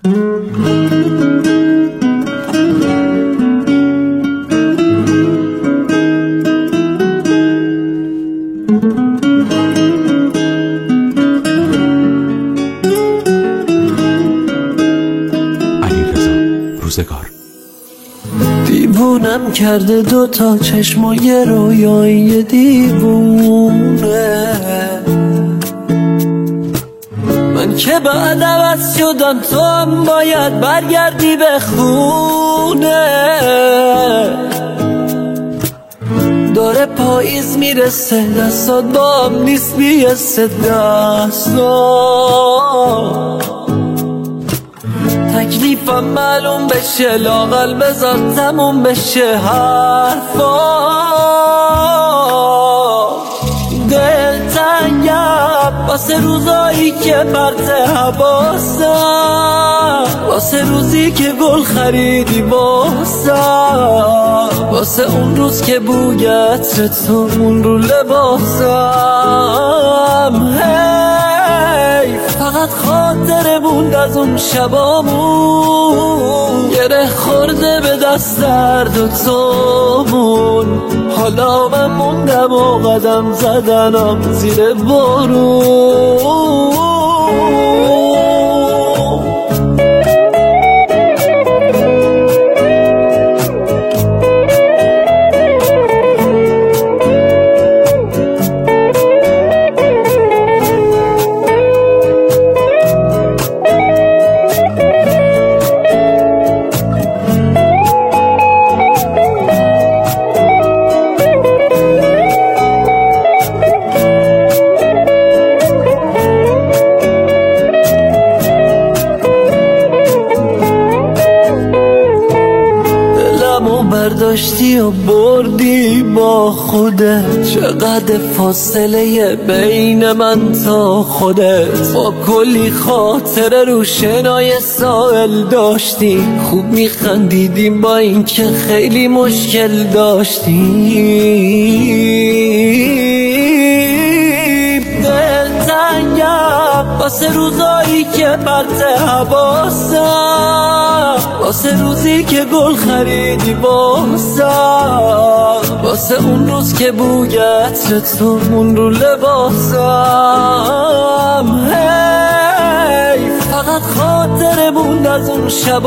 دیوونم کرده دوتا چشمای رویایی دیوونه، من که بعد عوض شدم تو هم باید برگردی به خونه. داره پاییز میرسه دستات با هم نیست بیسته دستات، تکلیفم معلوم بشه لااقل بذار تموم بشه حرفا. دلتنگم واسه روزایی که پرت حواسم، واسه روزی که گل خریدی واسم، واسه اون روز که بوی عطر تو مون رو لباسم. فقط خاطره موند از اون شبامون، گره خورده به دست درد و تومون. حالا من موندم و قدم زدنم زیر بارون. برداشتی و بردی با خودت، چقدر فاصله بین من تا خودت. با کلی خاطره رو شنای ساحل داشتی، خوب میخندیدیم با این که خیلی مشکل داشتیم. دلتنگم واسه روزایی که پرت حواسم، واسه روزی که گل خریدی واسم، واسه اون روز که بوی عطر تو مون رو لباسم. فقط خاطره موند از اون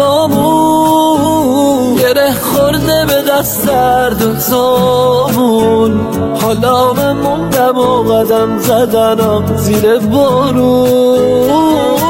شبامون، گره خورده به دست درد و تومون. حالا من موندم و قدم زدنم زیر بارون.